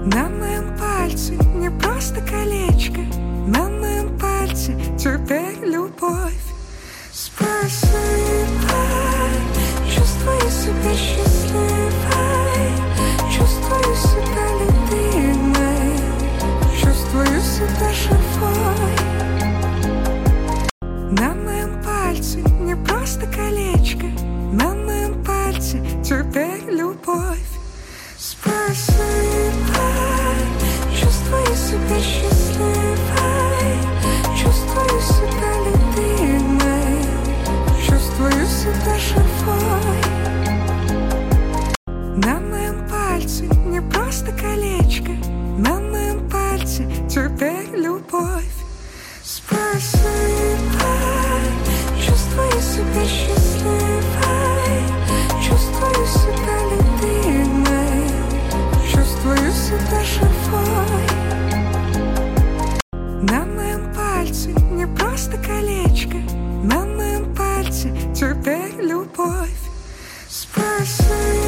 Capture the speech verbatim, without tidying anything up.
На моем пальце не просто колечко, на моем пальце теперь любовь. Спасибо, чувствую себя счастливой, чувствую себя любимой, чувствую себя живой. На моем пальце не просто колечко, на моем пальце теперь любовь. Спасибо, чувствую себя счастливой, чувствую себя любимой, чувствую себя живой. На моем пальце не просто колечко, на моем пальце теперь любовь. Спасибо, чувствую себя счастливой, чувствую себя любимой, чувствую себя живой. На моем пальце не просто колечко, на моем пальце теперь любовь. Спасибо.